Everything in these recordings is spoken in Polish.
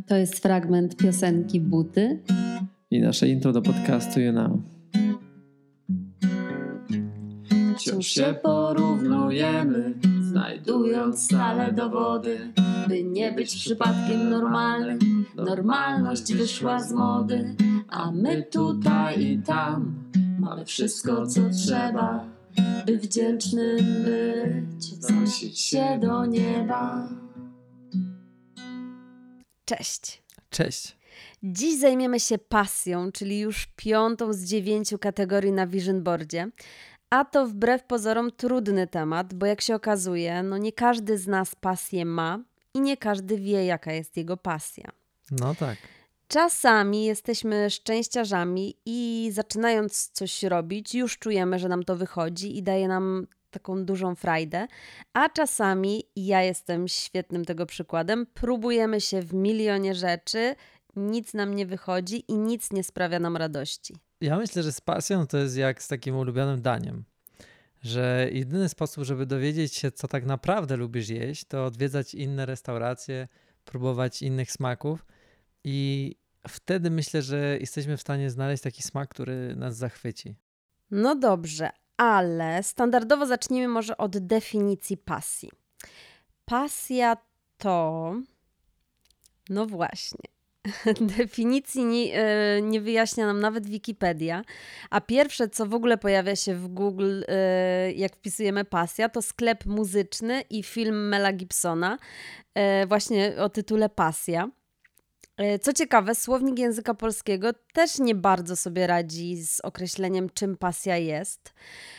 To jest fragment piosenki Buty i nasze intro do podcastu You Know. Wciąż się porównujemy, znajdując stale dowody, by nie być przypadkiem normalnym. Normalność wyszła z mody, a my tutaj i tam mamy wszystko, co trzeba, by wdzięcznym być, wznosić się do nieba. Cześć. Cześć. Dziś zajmiemy się pasją, czyli już 5 z 9 kategorii na Vision Boardzie. A to wbrew pozorom trudny temat, bo jak się okazuje, nie każdy z nas pasję ma i nie każdy wie, jaka jest jego pasja. No tak. Czasami jesteśmy szczęściarzami i zaczynając coś robić, już czujemy, że nam to wychodzi i daje nam taką dużą frajdę, a czasami, ja jestem świetnym tego przykładem, próbujemy się w milionie rzeczy, nic nam nie wychodzi i nic nie sprawia nam radości. Ja myślę, że z pasją to jest jak z takim ulubionym daniem, że jedyny sposób, żeby dowiedzieć się, co tak naprawdę lubisz jeść, to odwiedzać inne restauracje, próbować innych smaków i wtedy myślę, że jesteśmy w stanie znaleźć taki smak, który nas zachwyci. No dobrze, ale standardowo zacznijmy może od definicji pasji. Pasja to... No właśnie. Definicji nie wyjaśnia nam nawet Wikipedia, a pierwsze, co w ogóle pojawia się w Google, jak wpisujemy pasja, to sklep muzyczny i film Mela Gibsona, właśnie o tytule Pasja. Co ciekawe, słownik języka polskiego też nie bardzo sobie radzi z określeniem, czym pasja jest,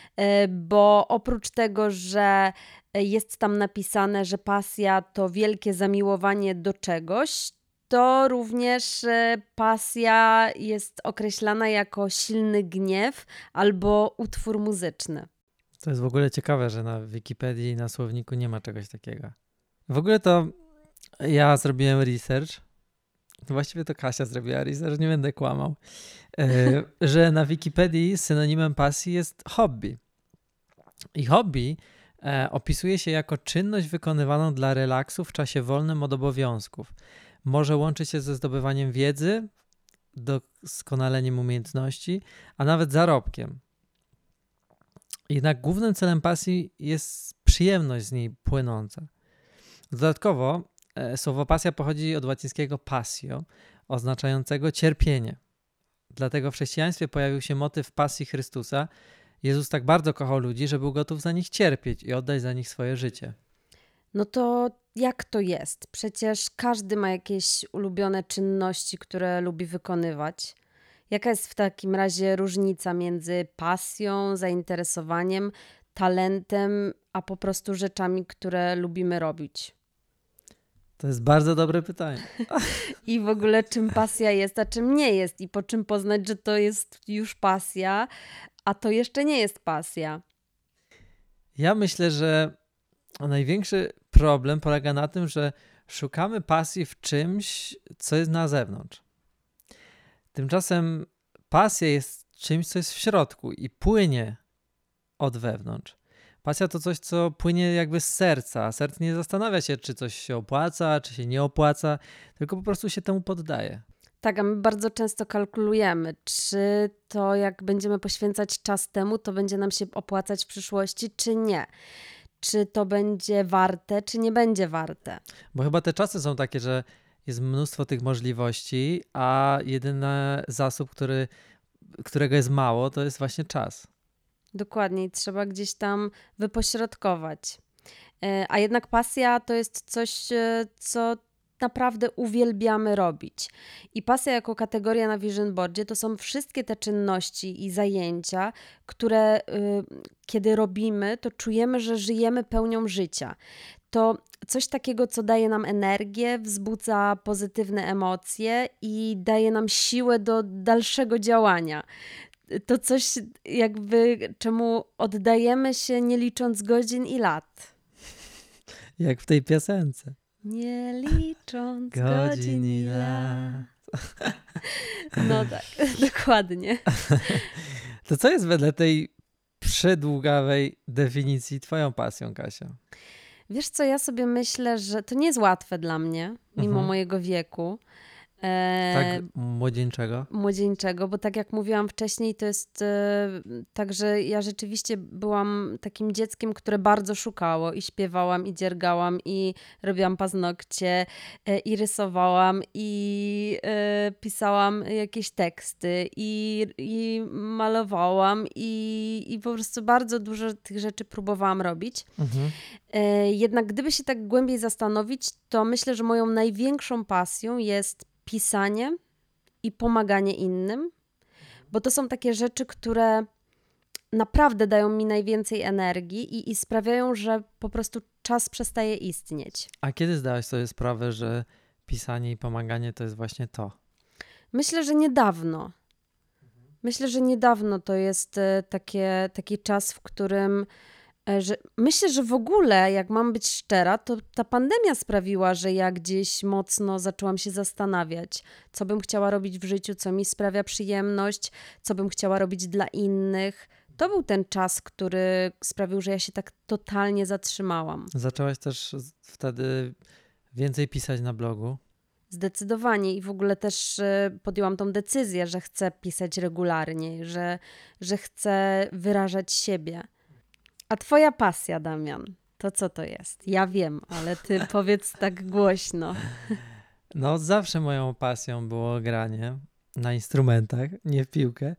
bo oprócz tego, że jest tam napisane, że pasja to wielkie zamiłowanie do czegoś, to również pasja jest określana jako silny gniew albo utwór muzyczny. To jest w ogóle ciekawe, że na Wikipedii i na słowniku nie ma czegoś takiego. W ogóle to ja zrobiłem research, właściwie to Kasia zrobiła research, nie będę kłamał, że na Wikipedii synonimem pasji jest hobby. I hobby opisuje się jako czynność wykonywaną dla relaksu w czasie wolnym od obowiązków. Może łączyć się ze zdobywaniem wiedzy, doskonaleniem umiejętności, a nawet zarobkiem. Jednak głównym celem pasji jest przyjemność z niej płynąca. Dodatkowo słowo pasja pochodzi od łacińskiego passio, oznaczającego cierpienie. Dlatego w chrześcijaństwie pojawił się motyw pasji Chrystusa. Jezus tak bardzo kochał ludzi, że był gotów za nich cierpieć i oddać za nich swoje życie. No to jak to jest? Przecież każdy ma jakieś ulubione czynności, które lubi wykonywać. Jaka jest w takim razie różnica między pasją, zainteresowaniem, talentem, a po prostu rzeczami, które lubimy robić? To jest bardzo dobre pytanie. I w ogóle czym pasja jest, a czym nie jest? I po czym poznać, że to jest już pasja, a to jeszcze nie jest pasja? Ja myślę, że największy problem polega na tym, że szukamy pasji w czymś, co jest na zewnątrz. Tymczasem pasja jest czymś, co jest w środku i płynie od wewnątrz. Pasja to coś, co płynie jakby z serca. Serce nie zastanawia się, czy coś się opłaca, czy się nie opłaca, tylko po prostu się temu poddaje. Tak, a my bardzo często kalkulujemy, czy to jak będziemy poświęcać czas temu, to będzie nam się opłacać w przyszłości, czy nie. Czy to będzie warte, czy nie będzie warte. Bo chyba te czasy są takie, że jest mnóstwo tych możliwości, a jedyny zasób, którego jest mało, to jest właśnie czas. Dokładnie, trzeba gdzieś tam wypośrodkować. A jednak pasja to jest coś, co naprawdę uwielbiamy robić. I pasja jako kategoria na Vision Boardzie to są wszystkie te czynności i zajęcia, które kiedy robimy, to czujemy, że żyjemy pełnią życia. To coś takiego, co daje nam energię, wzbudza pozytywne emocje i daje nam siłę do dalszego działania. To coś jakby czemu oddajemy się nie licząc godzin i lat. Jak w tej piosence. Nie licząc godzin i lat. No tak, dokładnie. To co jest wedle tej przedługawej definicji twoją pasją, Kasia? Wiesz co, ja sobie myślę, że to nie jest łatwe dla mnie, mimo mojego wieku. Tak młodzieńczego, bo tak jak mówiłam wcześniej, to jest tak, że ja rzeczywiście byłam takim dzieckiem, które bardzo szukało i śpiewałam, i dziergałam, i robiłam paznokcie, i rysowałam, i pisałam jakieś teksty, i malowałam, i po prostu bardzo dużo tych rzeczy próbowałam robić. Jednak gdyby się tak głębiej zastanowić, to myślę, że moją największą pasją jest pisanie i pomaganie innym, bo to są takie rzeczy, które naprawdę dają mi najwięcej energii i sprawiają, że po prostu czas przestaje istnieć. A kiedy zdałaś sobie sprawę, że pisanie i pomaganie to jest właśnie to? Myślę, że niedawno. To jest taki czas, w którym myślę, że w ogóle, jak mam być szczera, to ta pandemia sprawiła, że ja gdzieś mocno zaczęłam się zastanawiać, co bym chciała robić w życiu, co mi sprawia przyjemność, co bym chciała robić dla innych. To był ten czas, który sprawił, że ja się tak totalnie zatrzymałam. Zaczęłaś też wtedy więcej pisać na blogu? Zdecydowanie i w ogóle też podjęłam tą decyzję, że chcę pisać regularnie, że chcę wyrażać siebie. A twoja pasja, Damian, to co to jest? Ja wiem, ale ty powiedz tak głośno. No, zawsze moją pasją było granie na instrumentach, nie w piłkę.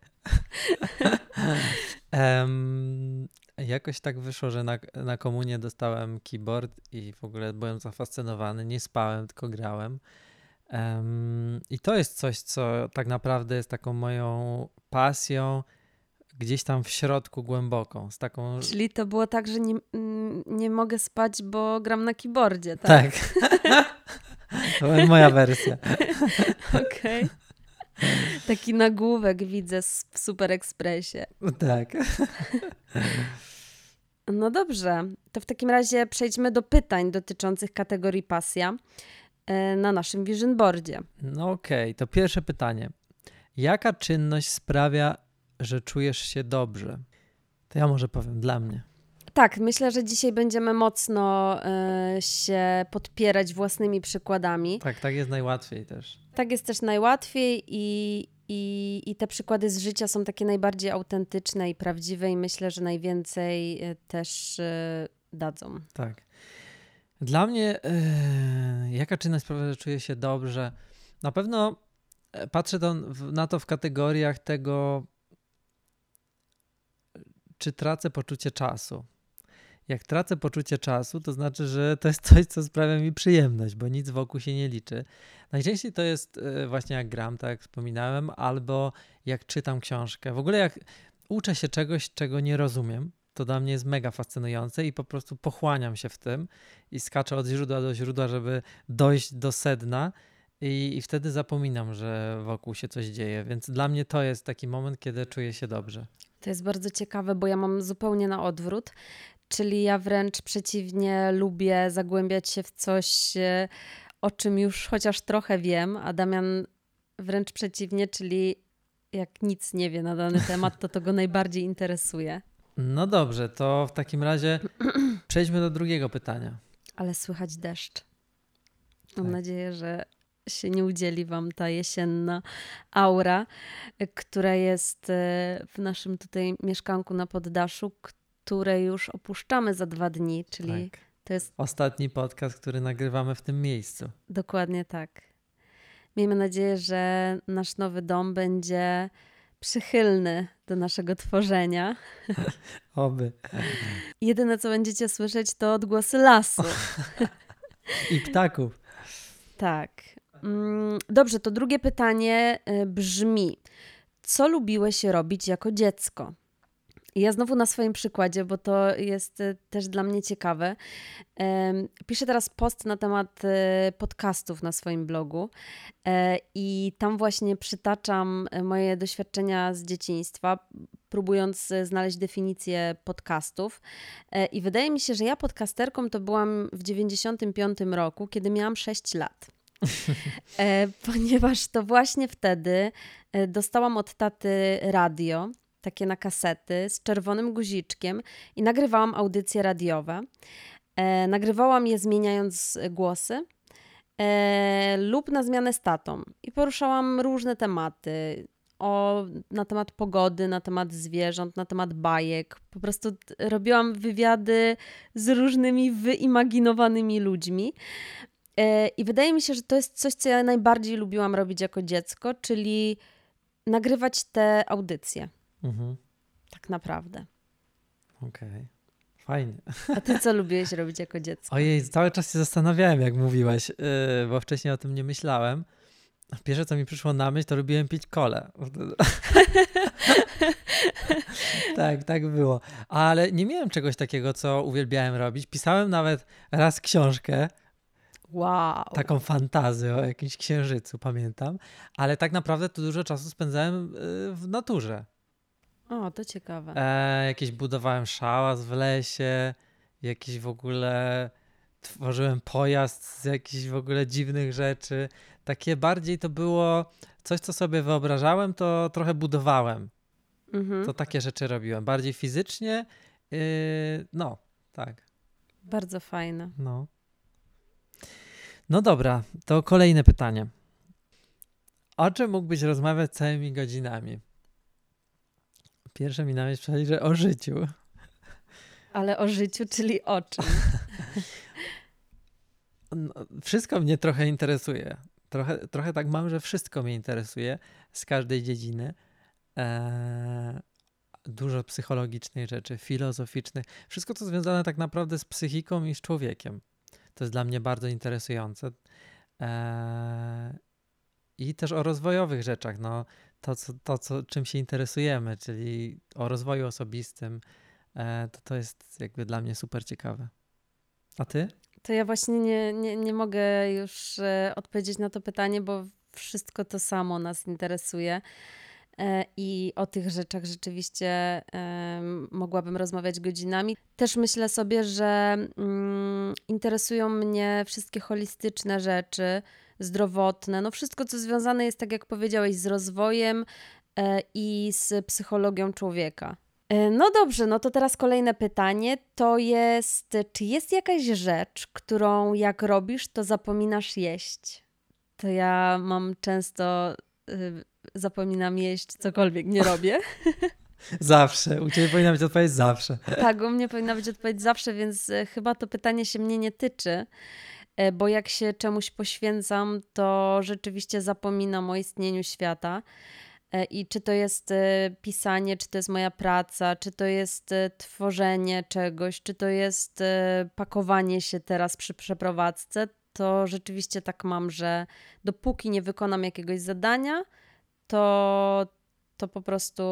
Jakoś tak wyszło, że na komunię dostałem keyboard i w ogóle byłem zafascynowany. Nie spałem, tylko grałem. I to jest coś, co tak naprawdę jest taką moją pasją, gdzieś tam w środku głęboką. Czyli to było tak, że nie mogę spać, bo gram na keyboardzie, tak? Tak. To była moja wersja. Okej. Taki nagłówek widzę w Super Expressie. Tak. No dobrze, to w takim razie przejdźmy do pytań dotyczących kategorii pasja na naszym Vision Boardzie. No okej, to pierwsze pytanie. Jaka czynność sprawia, że czujesz się dobrze? To ja może powiem dla mnie. Tak, myślę, że dzisiaj będziemy mocno się podpierać własnymi przykładami. Tak jest najłatwiej też. Tak jest też najłatwiej i te przykłady z życia są takie najbardziej autentyczne i prawdziwe i myślę, że najwięcej też dadzą. Tak. Dla mnie jaka czynność sprawia, że czuję się dobrze? Na pewno patrzę na to w kategoriach tego, czy tracę poczucie czasu. Jak tracę poczucie czasu, to znaczy, że to jest coś, co sprawia mi przyjemność, bo nic wokół się nie liczy. Najczęściej to jest właśnie jak gram, tak jak wspominałem, albo jak czytam książkę. W ogóle jak uczę się czegoś, czego nie rozumiem, to dla mnie jest mega fascynujące i po prostu pochłaniam się w tym i skaczę od źródła do źródła, żeby dojść do sedna i wtedy zapominam, że wokół się coś dzieje. Więc dla mnie to jest taki moment, kiedy czuję się dobrze. To jest bardzo ciekawe, bo ja mam zupełnie na odwrót. Czyli ja wręcz przeciwnie lubię zagłębiać się w coś, o czym już chociaż trochę wiem, a Damian wręcz przeciwnie, czyli jak nic nie wie na dany temat, to go najbardziej interesuje. No dobrze, to w takim razie przejdźmy do drugiego pytania. Ale słychać deszcz. Mam nadzieję, że się nie udzieli wam ta jesienna aura, która jest w naszym tutaj mieszkanku na poddaszu, które już opuszczamy za 2 dni, czyli to jest ostatni podcast, który nagrywamy w tym miejscu. Dokładnie tak. Miejmy nadzieję, że nasz nowy dom będzie przychylny do naszego tworzenia. Oby. Jedyne, co będziecie słyszeć, to odgłosy lasu. I ptaków. Tak. Dobrze, to drugie pytanie brzmi. Co lubiłeś robić jako dziecko? I ja znowu na swoim przykładzie, bo to jest też dla mnie ciekawe. Piszę teraz post na temat podcastów na swoim blogu i tam właśnie przytaczam moje doświadczenia z dzieciństwa, próbując znaleźć definicję podcastów. I wydaje mi się, że ja podcasterką to byłam w 95 roku, kiedy miałam 6 lat. Ponieważ to właśnie wtedy dostałam od taty radio, takie na kasety z czerwonym guziczkiem i nagrywałam audycje radiowe. Nagrywałam je zmieniając głosy lub na zmianę z tatą i poruszałam różne tematy. Na temat pogody, na temat zwierząt, na temat bajek. Po prostu robiłam wywiady z różnymi wyimaginowanymi ludźmi. I wydaje mi się, że to jest coś, co ja najbardziej lubiłam robić jako dziecko, czyli nagrywać te audycje. Tak naprawdę. Okej. Fajnie. A ty co lubiłeś robić jako dziecko? Ojej, cały czas się zastanawiałem, jak mówiłaś, bo wcześniej o tym nie myślałem. Pierwsze, co mi przyszło na myśl, to lubiłem pić kolę. Tak było. Ale nie miałem czegoś takiego, co uwielbiałem robić. Pisałem nawet raz książkę, Wow. taką fantazję o jakimś księżycu, pamiętam. Ale tak naprawdę to dużo czasu spędzałem w naturze. O, to ciekawe. Jakieś budowałem szałas w lesie, jakieś w ogóle tworzyłem pojazd z jakichś w ogóle dziwnych rzeczy. Takie bardziej to było coś, co sobie wyobrażałem, to trochę budowałem. To takie rzeczy robiłem. Bardziej fizycznie, no, tak. Bardzo fajne. No dobra, to kolejne pytanie. O czym mógłbyś rozmawiać całymi godzinami? Pierwsze mi na myśl przychodzi, że o życiu. Ale o życiu, czyli o czym? No, wszystko mnie trochę interesuje. Trochę tak mam, że wszystko mnie interesuje z każdej dziedziny. Dużo psychologicznych rzeczy, filozoficznych. Wszystko, co związane tak naprawdę z psychiką i z człowiekiem. To jest dla mnie bardzo interesujące. I też o rozwojowych rzeczach. No, czym się interesujemy, czyli o rozwoju osobistym. To jest jakby dla mnie super ciekawe. A ty? To ja właśnie nie mogę już odpowiedzieć na to pytanie, bo wszystko to samo nas interesuje. I o tych rzeczach rzeczywiście mogłabym rozmawiać godzinami. Też myślę sobie, że interesują mnie wszystkie holistyczne rzeczy, zdrowotne, no wszystko, co związane jest, tak jak powiedziałeś, z rozwojem i z psychologią człowieka. No dobrze, no to teraz kolejne pytanie to jest, czy jest jakaś rzecz, którą jak robisz, to zapominasz jeść? To ja mam często... zapominam jeść, cokolwiek nie robię. Zawsze. U ciebie powinna być odpowiedź zawsze. Tak, u mnie powinna być odpowiedź zawsze, więc chyba to pytanie się mnie nie tyczy, bo jak się czemuś poświęcam, to rzeczywiście zapominam o istnieniu świata. I czy to jest pisanie, czy to jest moja praca, czy to jest tworzenie czegoś, czy to jest pakowanie się teraz przy przeprowadzce, to rzeczywiście tak mam, że dopóki nie wykonam jakiegoś zadania, to po prostu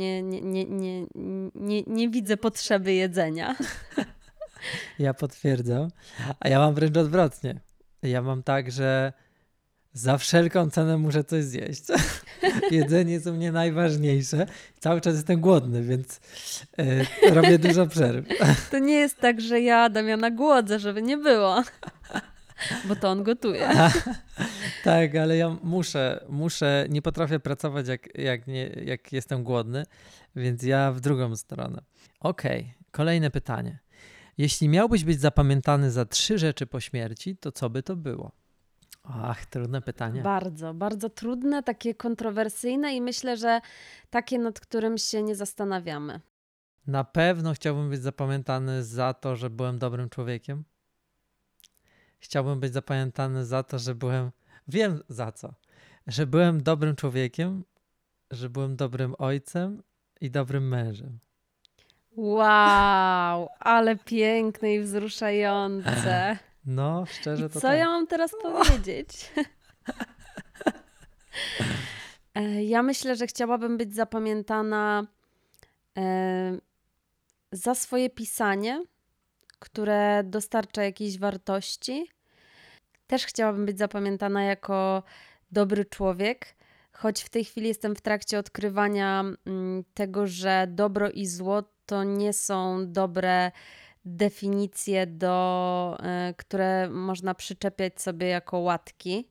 nie widzę potrzeby jedzenia. Ja potwierdzam. A ja mam wręcz odwrotnie. Ja mam tak, że za wszelką cenę muszę coś zjeść. Jedzenie jest u mnie najważniejsze. Cały czas jestem głodny, więc robię dużo przerw. To nie jest tak, że ja Damiana głodzę, żeby nie było. Bo to on gotuje. Tak, ale ja muszę, nie potrafię pracować jak jestem głodny, więc ja w drugą stronę. Okej, kolejne pytanie. Jeśli miałbyś być zapamiętany za 3 rzeczy po śmierci, to co by to było? Ach, trudne pytanie. Bardzo, bardzo trudne, takie kontrowersyjne i myślę, że takie, nad którym się nie zastanawiamy. Na pewno chciałbym być zapamiętany za to, że byłem dobrym człowiekiem. Chciałbym być zapamiętany za to, że wiem za co, że byłem dobrym człowiekiem, że byłem dobrym ojcem i dobrym mężem. Wow, ale piękne i wzruszające. No, szczerze to Co tak. ja mam teraz powiedzieć? Ja myślę, że chciałabym być zapamiętana za swoje pisanie, które dostarcza jakiejś wartości. Też chciałabym być zapamiętana jako dobry człowiek, choć w tej chwili jestem w trakcie odkrywania tego, że dobro i zło to nie są dobre definicje, które można przyczepiać sobie jako łatki.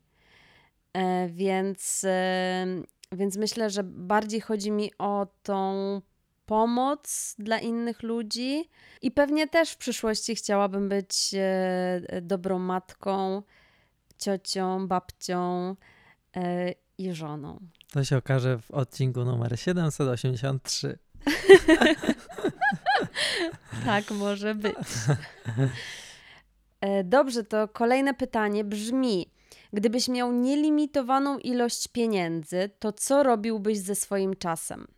Więc myślę, że bardziej chodzi mi o tą pomoc dla innych ludzi i pewnie też w przyszłości chciałabym być dobrą matką, ciocią, babcią i żoną. To się okaże w odcinku numer 783. Tak może być. Dobrze, to kolejne pytanie brzmi: gdybyś miał nielimitowaną ilość pieniędzy, to co robiłbyś ze swoim czasem?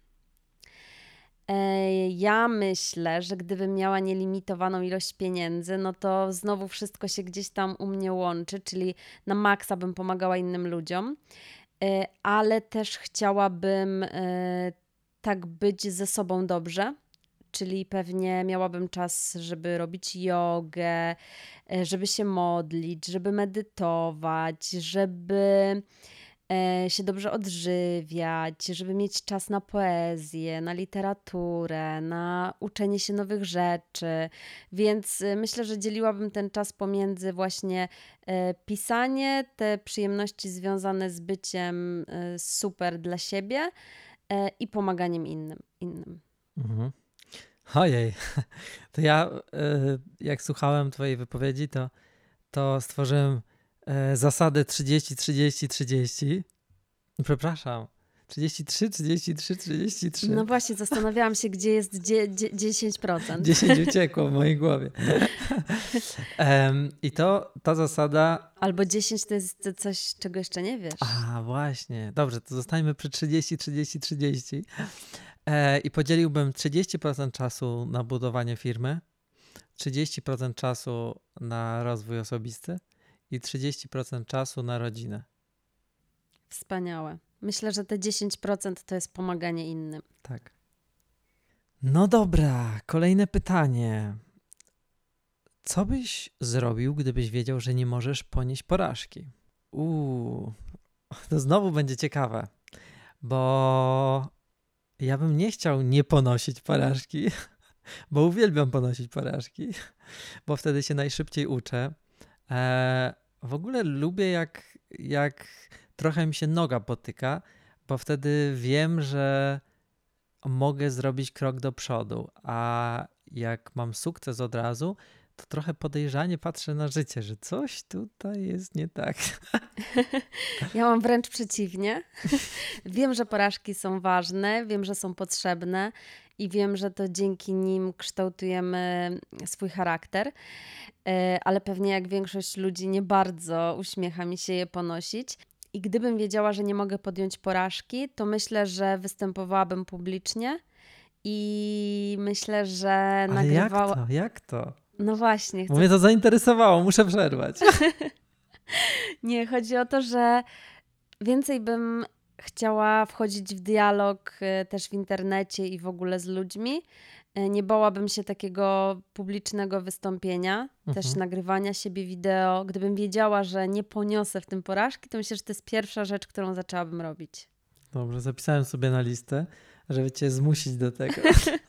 Ja myślę, że gdybym miała nielimitowaną ilość pieniędzy, no to znowu wszystko się gdzieś tam u mnie łączy, czyli na maksa bym pomagała innym ludziom, ale też chciałabym tak być ze sobą dobrze, czyli pewnie miałabym czas, żeby robić jogę, żeby się modlić, żeby medytować, żeby się dobrze odżywiać, żeby mieć czas na poezję, na literaturę, na uczenie się nowych rzeczy. Więc myślę, że dzieliłabym ten czas pomiędzy właśnie pisanie, te przyjemności związane z byciem super dla siebie i pomaganiem innym. Mhm. Ojej, to ja jak słuchałem twojej wypowiedzi, to stworzyłem zasadę 30-30-30. Przepraszam, 33, 33, 33. No właśnie, zastanawiałam się, gdzie jest 10%. 10 uciekło w mojej głowie. I ta zasada... Albo 10 to jest coś, czego jeszcze nie wiesz. A, właśnie. Dobrze, to zostańmy przy 30, 30, 30. I podzieliłbym 30% czasu na budowanie firmy, 30% czasu na rozwój osobisty i 30% czasu na rodzinę. Wspaniałe. Myślę, że te 10% to jest pomaganie innym. Tak. No dobra, kolejne pytanie. Co byś zrobił, gdybyś wiedział, że nie możesz ponieść porażki? To znowu będzie ciekawe, bo ja bym nie chciał nie ponosić porażki, bo uwielbiam ponosić porażki, bo wtedy się najszybciej uczę. W ogóle lubię, jak trochę mi się noga potyka, bo wtedy wiem, że mogę zrobić krok do przodu, a jak mam sukces od razu, to trochę podejrzanie patrzę na życie, że coś tutaj jest nie tak. Ja mam wręcz przeciwnie. Wiem, że porażki są ważne, wiem, że są potrzebne i wiem, że to dzięki nim kształtujemy swój charakter, ale pewnie jak większość ludzi nie bardzo uśmiecha mi się je ponosić. I gdybym wiedziała, że nie mogę podjąć porażki, to myślę, że występowałabym publicznie i myślę, że Ale nagrywała... Jak to? No właśnie. Bo mnie to zainteresowało, muszę przerwać. Nie, chodzi o to, że więcej bym chciała wchodzić w dialog też w internecie i w ogóle z ludźmi. Nie bałabym się takiego publicznego wystąpienia, też nagrywania siebie wideo. Gdybym wiedziała, że nie poniosę w tym porażki, to myślę, że to jest pierwsza rzecz, którą zaczęłabym robić. Dobrze, zapisałem sobie na listę, żeby cię zmusić do tego.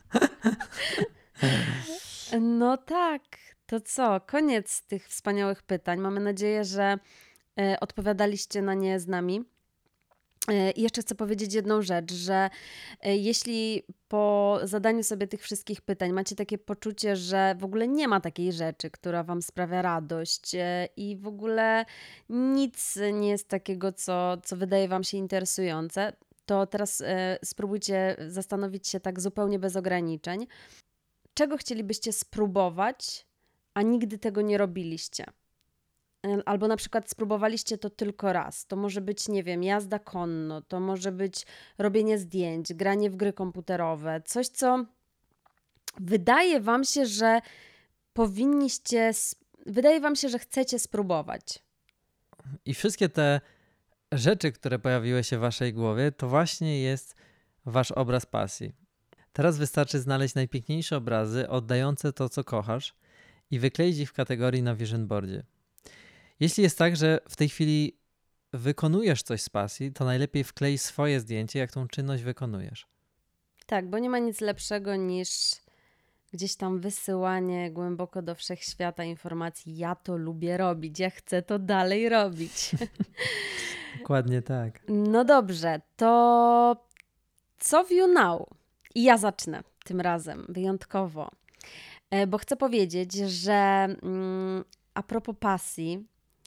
No tak, to co? Koniec tych wspaniałych pytań. Mamy nadzieję, że odpowiadaliście na nie z nami. I jeszcze chcę powiedzieć jedną rzecz, że jeśli po zadaniu sobie tych wszystkich pytań macie takie poczucie, że w ogóle nie ma takiej rzeczy, która wam sprawia radość i w ogóle nic nie jest takiego, co wydaje wam się interesujące, to teraz spróbujcie zastanowić się tak zupełnie bez ograniczeń. Czego chcielibyście spróbować, a nigdy tego nie robiliście? Albo na przykład spróbowaliście to tylko raz. To może być, nie wiem, jazda konno, to może być robienie zdjęć, granie w gry komputerowe. Coś, co wydaje wam się, że wydaje wam się, że chcecie spróbować. I wszystkie te rzeczy, które pojawiły się w waszej głowie, to właśnie jest wasz obraz pasji. Teraz wystarczy znaleźć najpiękniejsze obrazy oddające to, co kochasz i wykleić ich w kategorii na vision boardzie. Jeśli jest tak, że w tej chwili wykonujesz coś z pasji, to najlepiej wklej swoje zdjęcie, jak tą czynność wykonujesz. Tak, bo nie ma nic lepszego niż gdzieś tam wysyłanie głęboko do wszechświata informacji: ja to lubię robić, ja chcę to dalej robić. Dokładnie tak. No dobrze, to co w you now? I ja zacznę tym razem, wyjątkowo. Bo chcę powiedzieć, że a propos pasji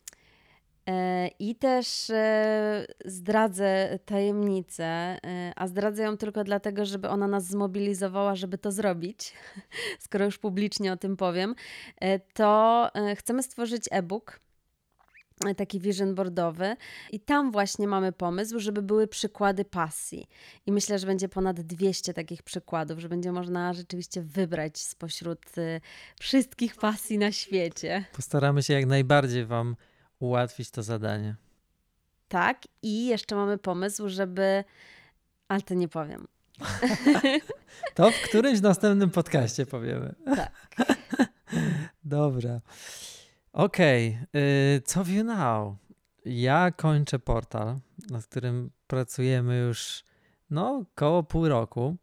i też zdradzę tajemnicę, a zdradzę ją tylko dlatego, żeby ona nas zmobilizowała, żeby to zrobić, skoro już publicznie o tym powiem, to chcemy stworzyć e-book, taki vision boardowy i tam właśnie mamy pomysł, żeby były przykłady pasji. I myślę, że będzie ponad 200 takich przykładów, że będzie można rzeczywiście wybrać spośród wszystkich pasji na świecie. Postaramy się jak najbardziej Wam ułatwić to zadanie. Tak, i jeszcze mamy pomysł, żeby... Ale to nie powiem. To w którymś następnym podcaście powiemy. Tak. Dobra. Okej, co you now? Ja kończę portal, nad którym pracujemy już koło pół roku,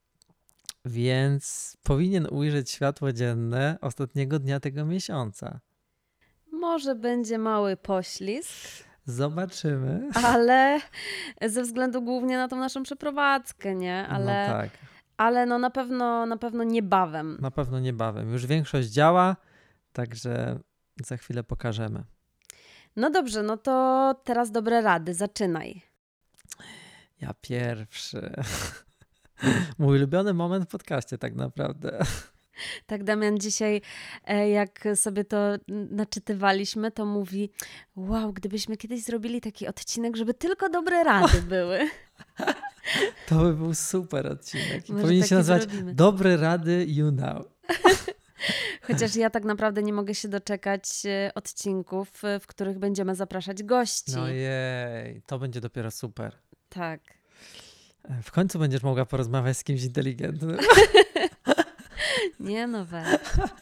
więc powinien ujrzeć światło dzienne ostatniego dnia tego miesiąca. Może będzie mały poślizg, Zobaczymy. ale ze względu głównie na tą naszą przeprowadzkę, nie? Ale, No tak, ale no na pewno niebawem. na pewno niebawem. Już większość działa, także za chwilę pokażemy. No dobrze, no to teraz dobre rady, zaczynaj. Ja pierwszy. Mój ulubiony moment w podcaście tak naprawdę. Tak, Damian dzisiaj, jak sobie to naczytywaliśmy, to mówi: wow, gdybyśmy kiedyś zrobili taki odcinek, żeby tylko dobre rady były. To by był super odcinek. I Może powinien się taki nazywać zrobimy. Dobre rady you know. Chociaż ja tak naprawdę nie mogę się doczekać odcinków, w których będziemy zapraszać gości. No jej, to będzie dopiero super. Tak. W końcu będziesz mogła porozmawiać z kimś inteligentnym. Nie no, weź.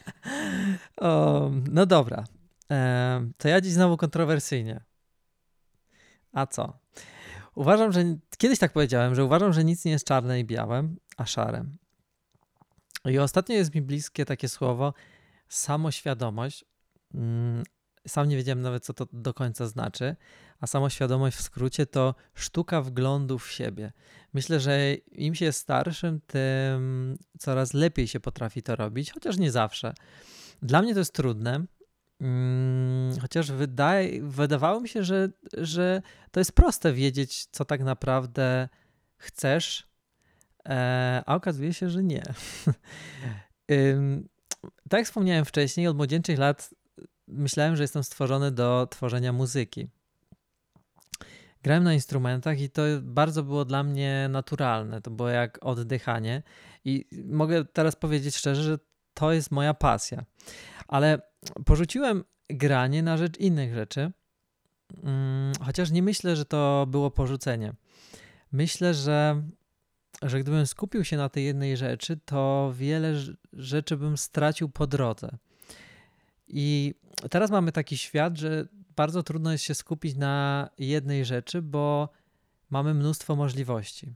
No dobra. To ja dziś znowu kontrowersyjnie. A co? Uważam, że kiedyś tak powiedziałem, że uważam, że nic nie jest czarne i białe, a szare. I ostatnio jest mi bliskie takie słowo samoświadomość. Sam nie wiedziałem nawet, co to do końca znaczy, a samoświadomość w skrócie to sztuka wglądu w siebie. Myślę, że im się jest starszym, tym coraz lepiej się potrafi to robić, chociaż nie zawsze. Dla mnie to jest trudne, chociaż wydawało mi się, że to jest proste wiedzieć, co tak naprawdę chcesz, a okazuje się, że nie. Tak jak wspomniałem wcześniej, od młodzieńczych lat myślałem, że jestem stworzony do tworzenia muzyki. Grałem na instrumentach i to bardzo było dla mnie naturalne. To było jak oddychanie i mogę teraz powiedzieć szczerze, że to jest moja pasja. Ale porzuciłem granie na rzecz innych rzeczy, chociaż nie myślę, że to było porzucenie. Myślę, że gdybym skupił się na tej jednej rzeczy, to wiele rzeczy bym stracił po drodze. I teraz mamy taki świat, że bardzo trudno jest się skupić na jednej rzeczy, bo mamy mnóstwo możliwości.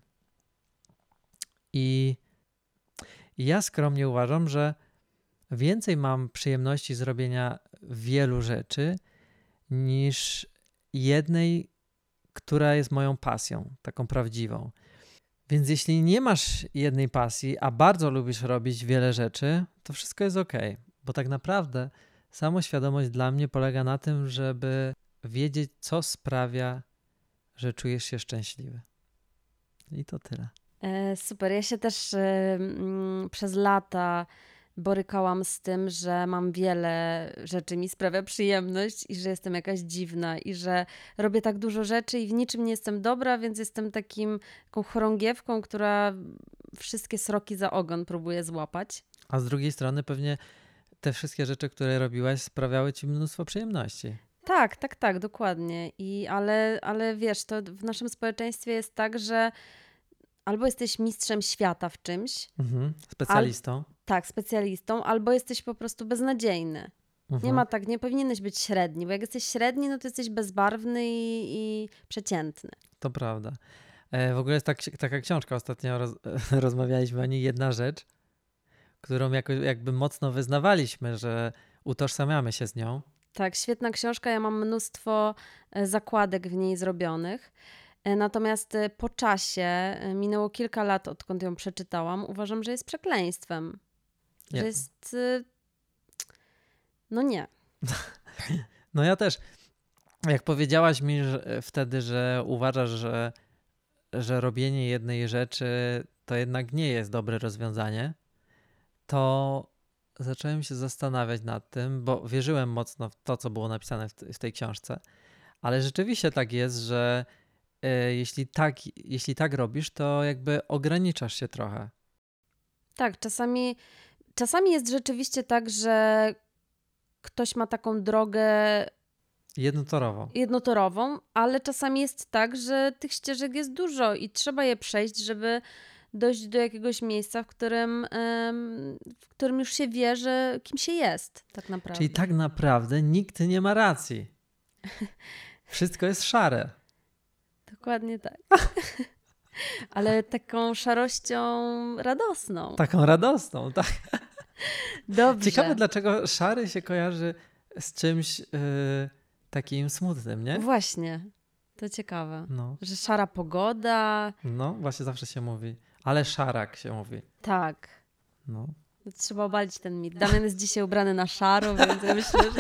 I ja skromnie uważam, że więcej mam przyjemności z robienia wielu rzeczy niż jednej, która jest moją pasją, taką prawdziwą. Więc jeśli nie masz jednej pasji, a bardzo lubisz robić wiele rzeczy, to wszystko jest okej, bo tak naprawdę samoświadomość dla mnie polega na tym, żeby wiedzieć, co sprawia, że czujesz się szczęśliwy. I to tyle. Super. Ja się też przez lata borykałam z tym, że mam wiele rzeczy, mi sprawia przyjemność i że jestem jakaś dziwna i że robię tak dużo rzeczy i w niczym nie jestem dobra, więc jestem taką chorągiewką, która wszystkie sroki za ogon próbuje złapać. A z drugiej strony pewnie te wszystkie rzeczy, które robiłaś, sprawiały ci mnóstwo przyjemności. Tak, dokładnie. Ale wiesz, to w naszym społeczeństwie jest tak, że albo jesteś mistrzem świata w czymś, Specjalistą. tak, specjalistą, albo jesteś po prostu beznadziejny. Nie ma tak, nie powinieneś być średni, bo jak jesteś średni, no to jesteś bezbarwny i przeciętny. To prawda. W ogóle jest taka książka, ostatnio rozmawialiśmy o niej, jedna rzecz, którą jakby mocno wyznawaliśmy, że utożsamiamy się z nią. Tak, świetna książka, ja mam mnóstwo zakładek w niej zrobionych. Natomiast po czasie, minęło kilka lat, odkąd ją przeczytałam, uważam, że jest przekleństwem. Nie. Że jest... No nie. No ja też. Jak powiedziałaś mi wtedy, że uważasz, że robienie jednej rzeczy to jednak nie jest dobre rozwiązanie, to zacząłem się zastanawiać nad tym, bo wierzyłem mocno w to, co było napisane w tej książce, ale rzeczywiście tak jest, że jeśli tak robisz, to jakby ograniczasz się trochę. Tak, czasami jest rzeczywiście tak, że ktoś ma taką drogę jednotorową, ale czasami jest tak, że tych ścieżek jest dużo i trzeba je przejść, żeby dojść do jakiegoś miejsca, w którym już się wie, że kim się jest tak naprawdę. Czyli tak naprawdę nikt nie ma racji. Wszystko jest szare. Dokładnie tak. Ale taką szarością radosną. Taką radosną, tak. Dobrze. Ciekawe, dlaczego szary się kojarzy z czymś takim smutnym, nie? Właśnie. To ciekawe. No. Że szara pogoda. No, właśnie zawsze się mówi. Ale szarak się mówi. Tak. No. Trzeba obalić ten mit. Damian jest dzisiaj ubrany na szaro, więc ja myślę, że...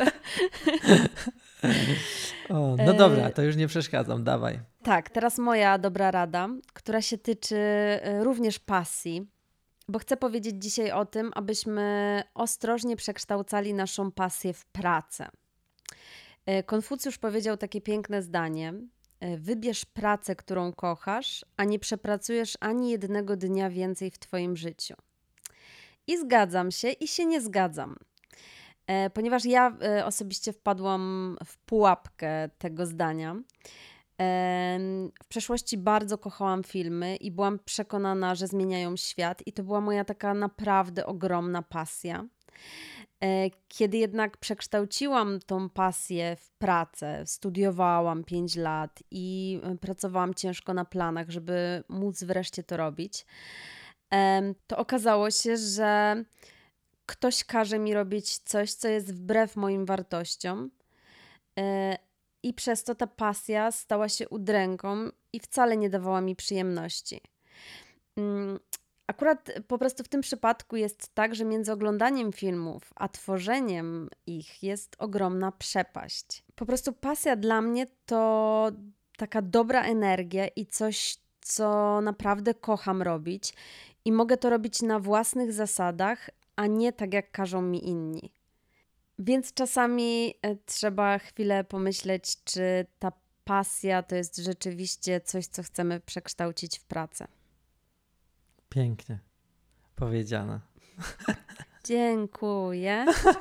No dobra, to już nie przeszkadzam, dawaj. Tak, teraz moja dobra rada, która się tyczy również pasji, bo chcę powiedzieć dzisiaj o tym, abyśmy ostrożnie przekształcali naszą pasję w pracę. Konfucjusz powiedział takie piękne zdanie: wybierz pracę, którą kochasz, a nie przepracujesz ani jednego dnia więcej w twoim życiu. I zgadzam się i się nie zgadzam. Ponieważ ja osobiście wpadłam w pułapkę tego zdania. W przeszłości bardzo kochałam filmy i byłam przekonana, że zmieniają świat i to była moja taka naprawdę ogromna pasja. Kiedy jednak przekształciłam tą pasję w pracę, studiowałam 5 lat i pracowałam ciężko na planach, żeby móc wreszcie to robić, to okazało się, że ktoś każe mi robić coś, co jest wbrew moim wartościom i przez to ta pasja stała się udręką i wcale nie dawała mi przyjemności. Akurat po prostu w tym przypadku jest tak, że między oglądaniem filmów a tworzeniem ich jest ogromna przepaść. Po prostu pasja dla mnie to taka dobra energia i coś, co naprawdę kocham robić i mogę to robić na własnych zasadach, a nie tak jak każą mi inni. Więc czasami trzeba chwilę pomyśleć, czy ta pasja to jest rzeczywiście coś, co chcemy przekształcić w pracę. Pięknie powiedziane. Dziękuję.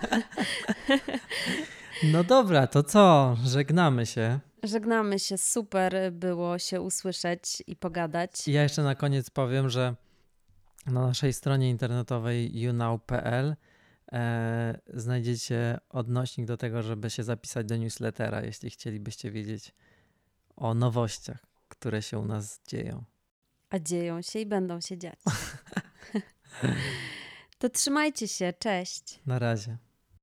No dobra, to co? Żegnamy się. Żegnamy się. Super było się usłyszeć i pogadać. Ja jeszcze na koniec powiem, że na naszej stronie internetowej younow.pl znajdziecie odnośnik do tego, żeby się zapisać do newslettera, jeśli chcielibyście wiedzieć o nowościach, które się u nas dzieją. A dzieją się i będą się dziać. To trzymajcie się. Cześć. Na razie.